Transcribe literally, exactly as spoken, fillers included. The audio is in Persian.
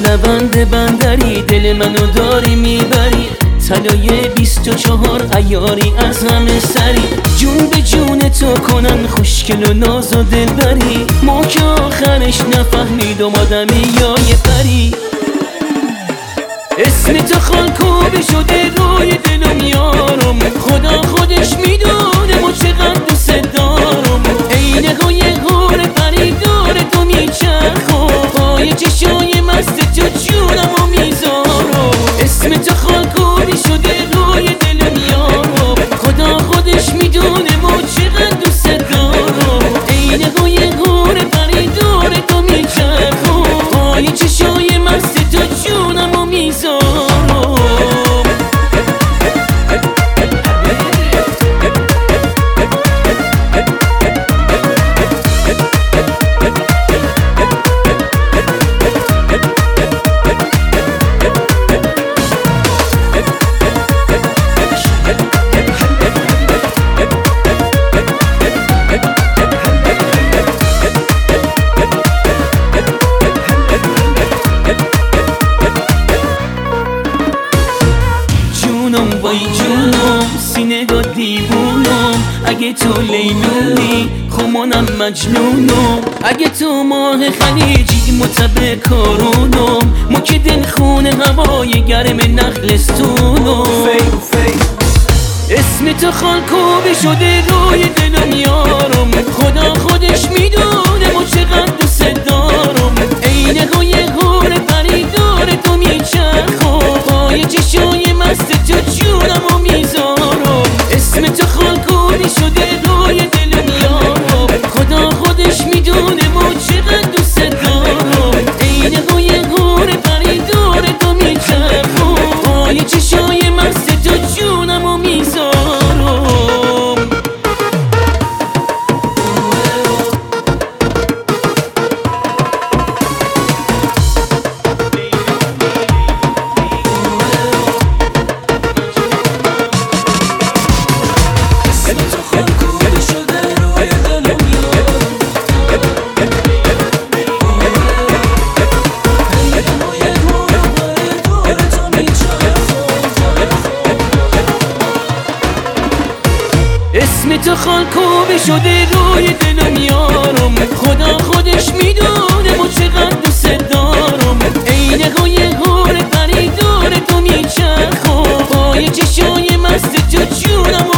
لبند بندری دل منو داری میبری، طلای بیست و چهار عیاری از همه سری، جون به جون تو کنن خوشگل و ناز و دلبری، ما که آخرش نفهمیدم آدمی یا یه پری. اسم تو خالکوبی شده روی دلم یارم، خدا خودش میدونه ما چقدر دوست دارم، عین های غور پری دور تو میچرخم، پای چشای مست تو جونمو میذارم. اسم تو خالکوبی شده روی دلم یارم، خدا خودش میدونه ما چقدر دوست دارم، عین های غور پری دور تو میچرخم، پای چشای مست تو جونمو میذارم. وای جونم سینه دا دیوونم، اگه تو لیلونی خمانم مجنونم، اگه تو ماه خلیجی متبه کارونم، ما که دل خونه هوای گرم نخلستونم. اسم تو خالکوبی شده روی دلم یارم، خدا خودش میدونه ما چقدر دوست دارم، عین های غور پری دور تو میچرخم، پای چشای مست تو جونمو میذارم. اسم تو خالکوبی شده روی دلم یارم، خدا خودش میدونه ما چقدر دوست دارم، عین های غور پری دور تو میچرخم، پای چشای مست تو جونمو میذارم. اسم تو خالکوبی شده روی دلم یارم، خدا خودش میدونه ما چقدر دوست دارم، عین های غور پری دور تو میچرخم، پای چشای مست تو جونم